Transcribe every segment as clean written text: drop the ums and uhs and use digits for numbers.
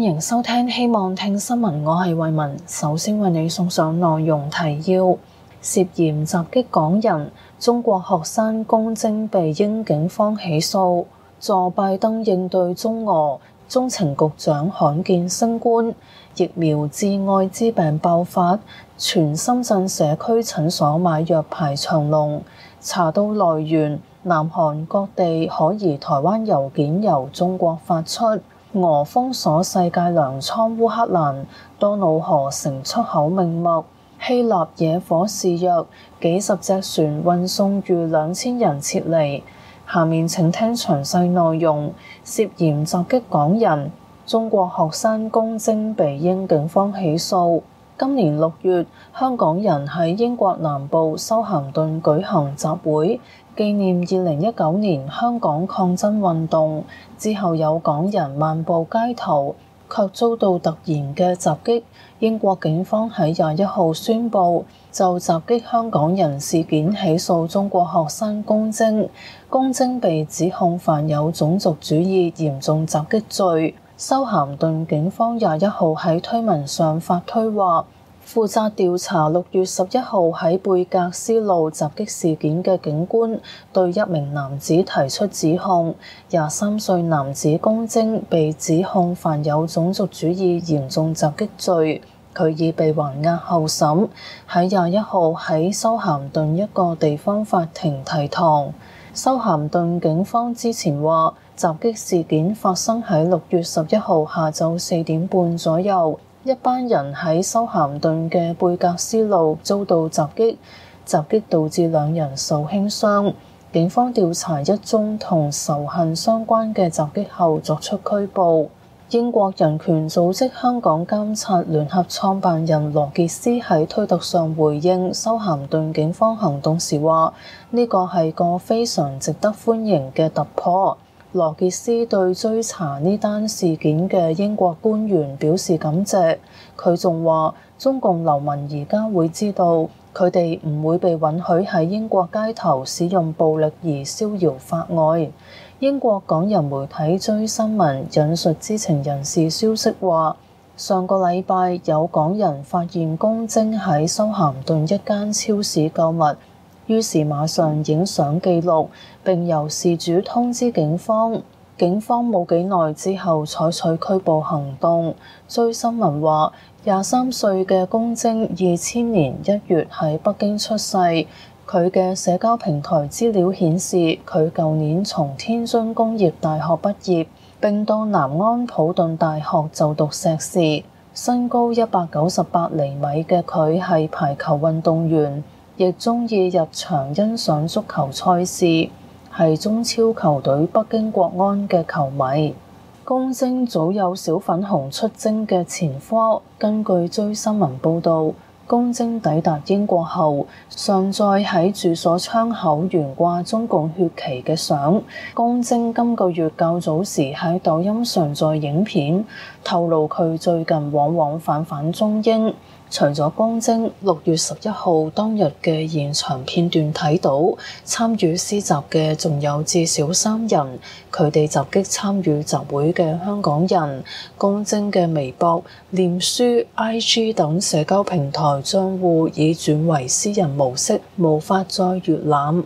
迎收聽希望聽新聞，我係慧雯。首先為你送上內容提要：涉嫌襲擊港人，中國學生龔晶被英警方起訴；助拜登應對中俄，中情局長罕見升官；疫苗致愛滋病爆發，全深圳社區診所買藥排長龍。查到來源，南韓各地可疑台灣郵件由中國發出。俄封鎖世界糧倉烏克蘭，多瑙河成出口命脈。希臘野火肆虐，幾十隻船運送逾2000人撤離。下面請聽詳細內容。涉嫌襲擊港人，中國學生龔晶被英警方起訴。今年6月，香港人喺英國南部修咸頓舉行集會，紀念2019年香港抗爭運動。之後有港人漫步街頭，卻遭到突然嘅襲擊。英國警方喺21號宣布，就襲擊香港人事件起訴中國學生龔晶。龔晶被指控犯有種族主義嚴重襲擊罪。修咸頓警方21號喺推文上發推話，負責調查6月11號喺貝格斯路襲擊事件嘅警官對一名男子提出指控。23歲男子龔晶被指控犯有種族主義嚴重襲擊罪，佢已被還押候審，喺21號喺修咸頓一個地方法庭提堂。修咸頓警方之前話，襲擊事件發生喺6月11號下晝4點半左右，一班人喺修咸頓嘅貝格斯路遭到襲擊，襲擊導致2人受輕傷。警方調查一宗同仇恨相關嘅襲擊後作出拘捕。英國人權組織香港監察聯合創辦人羅傑斯喺推特上回應修咸頓警方行動時話，呢個係個非常值得歡迎嘅突破。羅傑斯對追查呢單事件嘅英國官員表示感謝。佢仲話，中共流民而家會知道，佢哋唔會被允許喺英國街頭使用暴力而逍遙法外。英國港人媒體追新聞引述知情人士消息話，上個禮拜有港人發現龔晶喺修咸頓一間超市購物，於是馬上影相記錄，並由事主通知警方。警方冇幾耐之後採取拘捕行動。追新聞話，23歲嘅龔晶2000年1月喺北京出世。佢嘅社交平台資料顯示，佢舊年從天津工業大學畢業，並到南安普頓大學就讀碩士。身高198厘米嘅佢係排球運動員，亦鍾意入場欣賞足球賽事，係中超球隊北京國安嘅球迷。龔晶早有小粉紅出征嘅前科。根據追新聞報導，龔晶抵達英國後，上載喺住所窗口懸掛中共血旗嘅相。龔晶今個月較早時喺抖音上載影片，透露佢最近往往返中英。除咗龔晶，6月11號當日嘅現場片段睇到，參與施襲嘅仲有至少3人，佢哋襲擊參與集會嘅香港人。龔晶嘅微博、臉書、IG 等社交平台賬戶已轉為私人模式，無法再閲覽。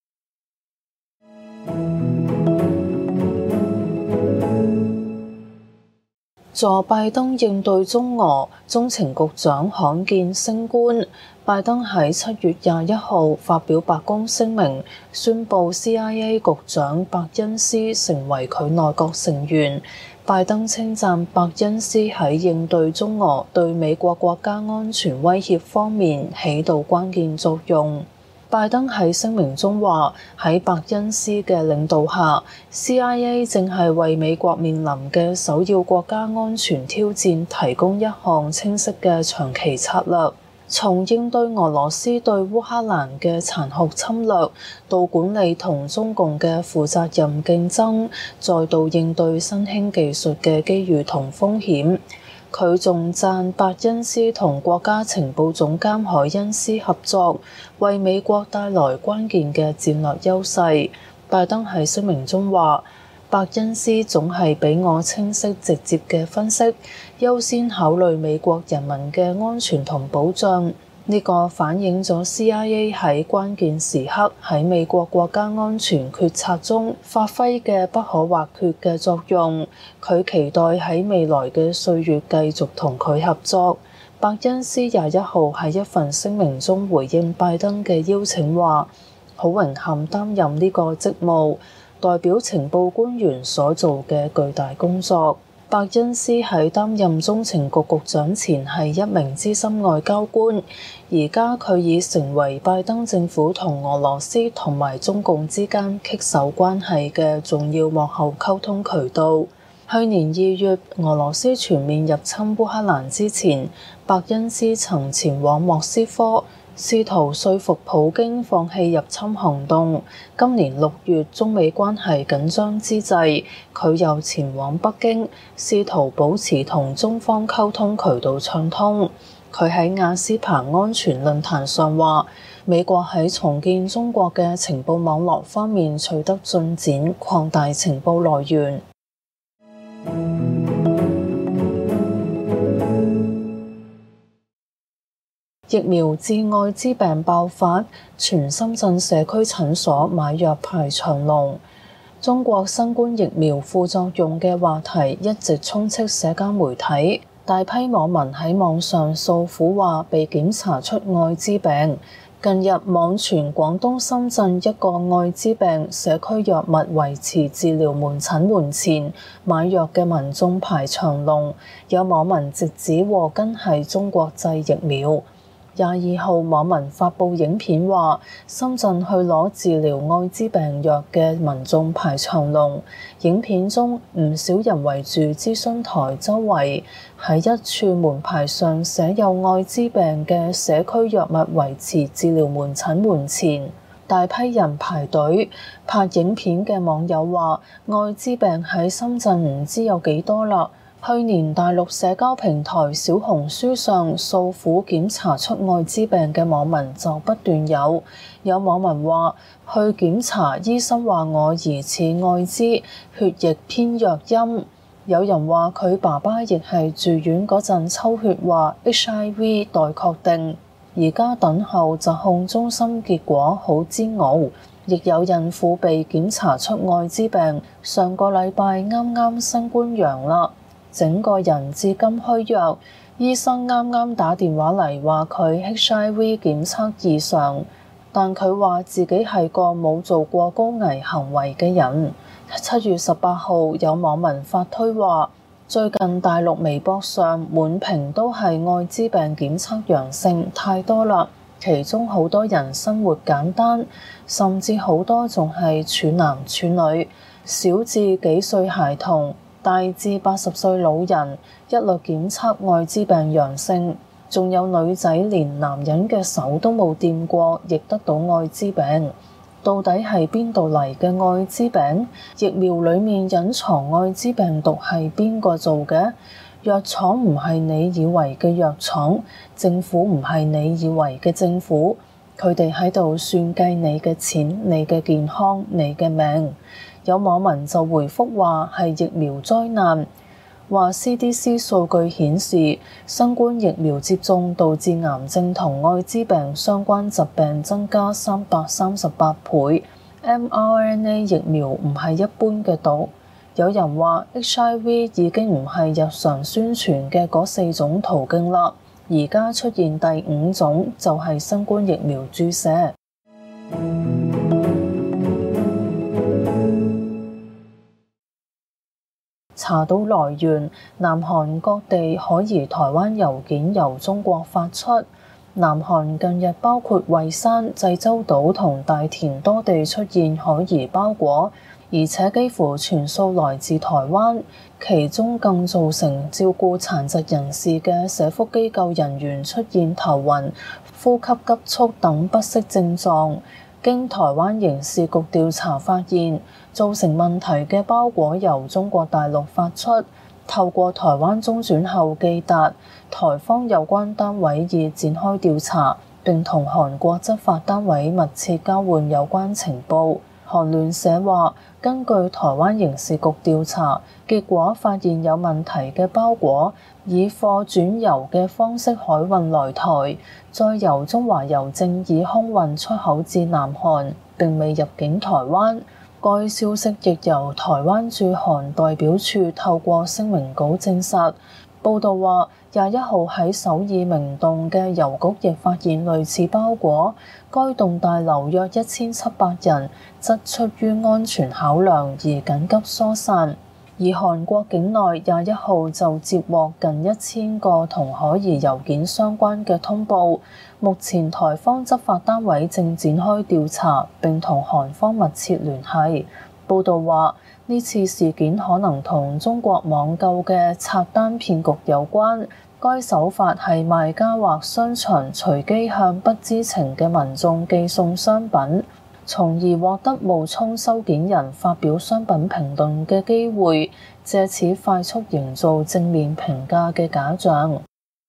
助拜登應對中俄，中情局長罕見升官。拜登喺7月21號發表白宮聲明，宣布 CIA 局長伯恩斯成為佢內閣成員。拜登稱讚伯恩斯喺應對中俄對美國國家安全威脅方面起到關鍵作用。拜登喺聲明中話，喺伯恩斯嘅領導下， CIA 正係為美國面臨嘅首要國家安全挑戰提供一項清晰嘅長期策略，從應對俄羅斯對烏克蘭嘅殘酷侵略，到管理同中共嘅負責任競爭，再到應對新興技術嘅機遇同風險。佢仲讚伯恩斯同國家情報總監海恩斯合作，為美國帶來關鍵嘅戰略優勢。拜登喺聲明中話， 伯恩斯總係俾我清晰直接嘅分析，優先考慮美國人民嘅安全同保障。呢個反映咗 CIA 喺關鍵時刻喺美國國家安全決策中發揮嘅不可或缺嘅作用。佢期待喺未來嘅歲月繼續同佢合作。伯恩斯21號喺一份聲明中回應拜登嘅邀請話：好榮幸擔任呢個職務，代表情報官員所做嘅巨大工作。伯恩斯喺擔任中情局局長前係一名資深外交官，而家佢已成為拜登政府同俄羅斯同埋中共之間棘手關係嘅重要幕後溝通渠道。去年2月，俄羅斯全面入侵烏克蘭之前，伯恩斯曾前往莫斯科，試圖說服普京放棄入侵行動。今年6月，中美關係緊張之際，佢又前往北京，試圖保持同中方溝通渠道暢通。佢喺亞斯彭安全論壇上話，美國喺重建中國嘅情報網絡方面取得進展，擴大情報來源。疫苗致愛滋病爆發，全深圳社區診所買藥排長龍。中國新冠疫苗副作用嘅話題一直充斥社交媒體，大批網民喺網上訴苦話被檢查出愛滋病。近日網傳廣東深圳一個愛滋病社區藥物維持治療門診門前買藥嘅民眾排長龍，有網民直指禍根係中國製疫苗。22號網民發布影片話，深圳去攞治療愛滋病藥嘅民眾排長龍。影片中唔少人圍住諮詢台周圍，喺一處門牌上寫有愛滋病嘅社區藥物維持治療門診門前，大批人排隊。拍影片嘅網友話，愛滋病喺深圳唔知有幾多啦。去年大陸社交平台小紅書上訴苦檢查出愛滋病嘅網民就不斷有網民話去檢查，醫生話我疑似愛滋，血液偏弱陰。有人話佢爸爸亦係住院嗰陣抽血話 HIV 待確定，而家等候疾控中心結果好煎熬。亦有孕婦被檢查出愛滋病，上個禮拜啱啱新冠陽啦，整個人至今虛弱，醫生啱啱打電話嚟話佢 HIV 檢測異常，但佢話自己係個冇做過高危行為嘅人。7月18號有網民發推話，最近大陸微博上滿屏都係愛滋病檢測陽性，太多啦，其中好多人生活簡單，甚至好多仲係處男處女，小至幾歲孩童，大至80歲老人，一律檢測愛滋病陽性，仲有女仔連男人嘅手都冇掂過，亦得到愛滋病。到底係邊度嚟嘅愛滋病？疫苗裡面隱藏愛滋病毒係邊個做嘅？藥廠唔係你以為嘅藥廠，政府唔係你以為嘅政府，佢哋喺度算計你嘅錢、你嘅健康、你嘅命。有網民就回覆話係疫苗災難，話 CDC 數據顯示新冠疫苗接種導致癌症同愛滋病相關疾病增加338倍。mRNA 疫苗唔係一般嘅毒。有人話 HIV 已經唔係日常宣傳嘅嗰4種途徑啦，而家出現第5種就係新冠疫苗注射。查到來源，南韓各地可疑台灣郵件由中國發出。南韓近日包括蔚山、濟州島同大田多地出現可疑包裹，而且幾乎全數來自台灣，其中更造成照顧殘疾人士嘅社福機構人員出現頭暈、呼吸急促等不適症狀。經台灣刑事局調查發現，造成問題嘅包裹由中國大陸發出，透過台灣中轉後寄達，台方有關單位已展開調查，並同韓國執法單位密切交換有關情報。 韓聯社話，根據台灣刑事局調查，結果發現有問題嘅包裹以貨轉郵嘅方式海運來台，再由中華郵政以空運出口至南韓，並未入境台灣。該消息亦由台灣駐韓代表處透過聲明稿證實。報道話，21號喺首爾明洞嘅郵局亦發現類似包裹，該棟大樓約1700人則出於安全考量而緊急疏散。而韓國境內21號就接獲近1000個同可疑郵件相關嘅通報，目前台方執法單位正展開調查，並同韓方密切聯繫。報道話，呢次事件可能同中國網購嘅刷單騙局有關，該手法係賣家或商場隨機向不知情嘅民眾寄送商品，從而獲得冒充收件人發表商品評論嘅機會，藉此快速營造正面評價嘅假象。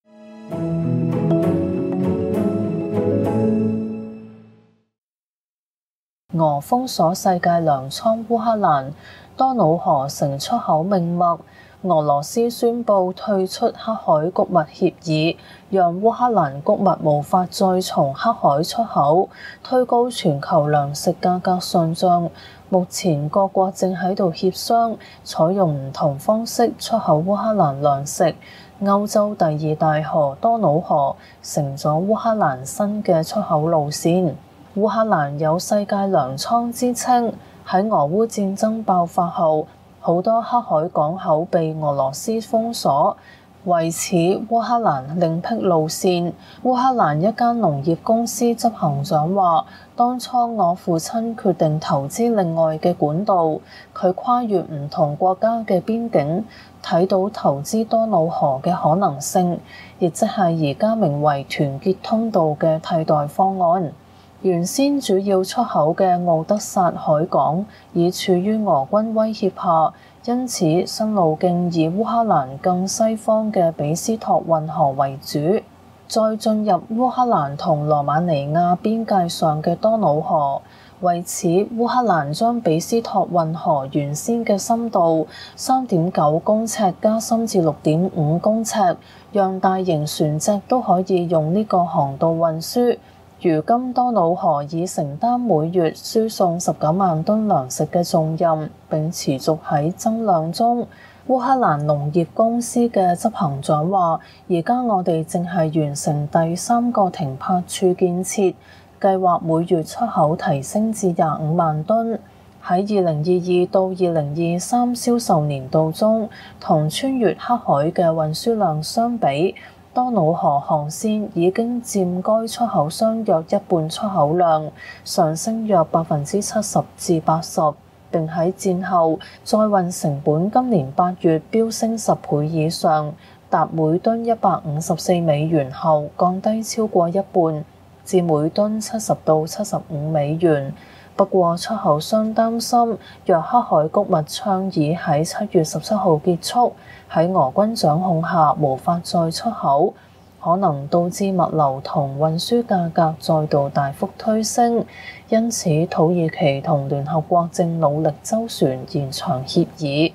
俄封鎖世界糧倉烏克蘭，多瑙河成出口命脈。俄羅斯宣布退出黑海谷物協議，讓烏克蘭谷物無法再從黑海出口，推高全球糧食價格上漲。目前各國正喺度協商，採用唔同方式出口烏克蘭糧食。歐洲第二大河多瑙河成咗烏克蘭新嘅出口路線。烏克蘭有世界糧倉之稱，喺俄烏戰爭爆發後，好多黑海港口被俄羅斯封鎖，為此烏克蘭另闢路線。烏克蘭一間農業公司執行長話，當初我父親決定投資另外嘅管道，佢跨越唔同國家嘅邊境，睇到投資多瑙河嘅可能性，亦即係而家名為團結通道嘅替代方案。原先主要出口嘅敖德薩海港已處於俄軍威脅下，因此新路徑以烏克蘭更西方嘅比斯托運河為主，再進入烏克蘭同羅馬尼亞邊界上嘅多瑙河。為此，烏克蘭將比斯托運河原先嘅深度3.9公尺加深至6.5公尺，讓大型船隻都可以用呢個航道運輸。如今多瑙河已承擔每月輸送19萬噸糧食嘅重任，並持續喺增量中。烏克蘭農業公司嘅執行長話，而家我哋正係完成第3個停泊處建設，計劃每月出口提升至25萬噸。喺2022到2023銷售年度中，同穿越黑海嘅運輸量相比，多瑙河航線已經佔該出口商約一半出口量，上升約70%至80%，並喺戰後載運成本今年8月飆升10倍以上，達每噸154美元後降低超過一半，至每噸70到75美元。不過出口商擔心，若黑海谷物倡議喺7月17號結束，喺俄軍掌控下無法再出口，可能導致物流同運輸價格再度大幅推升。因此土耳其同聯合國正努力周旋延長協議。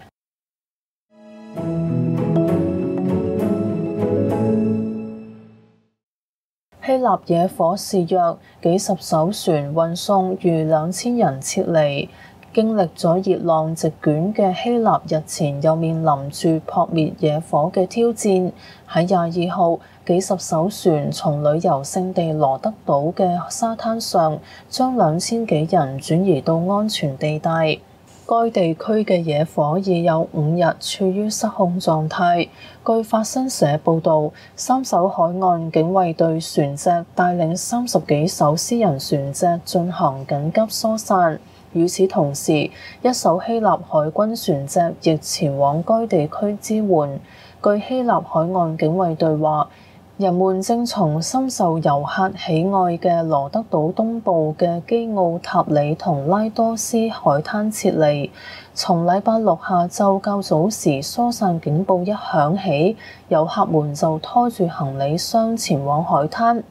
希臘野火肆虐，幾十艘船運送逾2000人撤離。經歷咗熱浪席捲嘅希臘日前又面臨住撲滅野火嘅挑戰。喺22號，幾十艘船從旅遊勝地羅德島嘅沙灘上將2000幾人轉移到安全地帶。該地區嘅野火已有5日處於失控狀態。據法新社報導，3艘海岸警衛隊船隻帶領30幾艘私人船隻進行緊急疏散。與此同時，一艘希臘海軍船隻亦前往該地區支援。據希臘海岸警衛隊話，人們正從深受遊客喜愛嘅羅德島東部嘅基奧塔里同拉多斯海灘撤離。從禮拜6下晝較早時疏散警報一響起，遊客們就拖住行李箱前往海灘。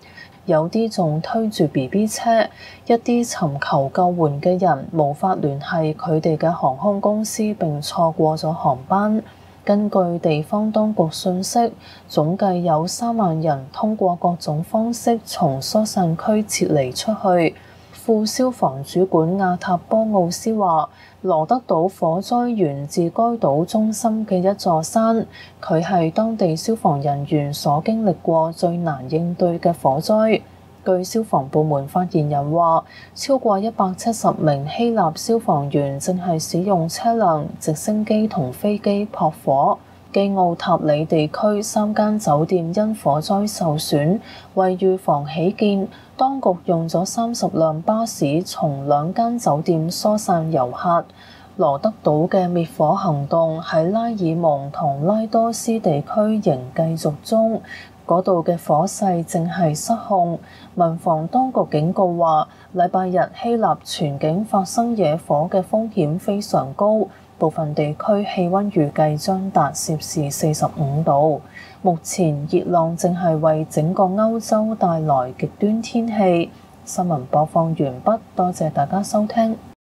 有啲仲推住 BB 車，一啲尋求救援嘅人無法聯繫佢哋嘅航空公司並錯過咗航班。根據地方當局訊息，總計有3萬人通過各種方式從疏散區撤離出去。副消防主管亞塔波奧斯話，羅德島火災源自該島中心嘅一座山，佢係當地消防人員所經歷過最難應對嘅火災。據消防部門發言人話，超過170名希臘消防員正係使用車輛、直升機同飛機撲火。基奧塔里地區3間酒店因火災受損，為預防起見，當局用咗30輛巴士從2間酒店疏散遊客。羅德島嘅滅火行動喺拉爾蒙同拉多斯地區仍繼續中，嗰度嘅火勢正係失控。民防當局警告話，禮拜日希臘全境發生野火嘅風險非常高。部分地區氣溫預計將達攝氏45度。目前熱浪正係為整個歐洲帶來極端天氣。新聞播放完畢，多謝大家收聽。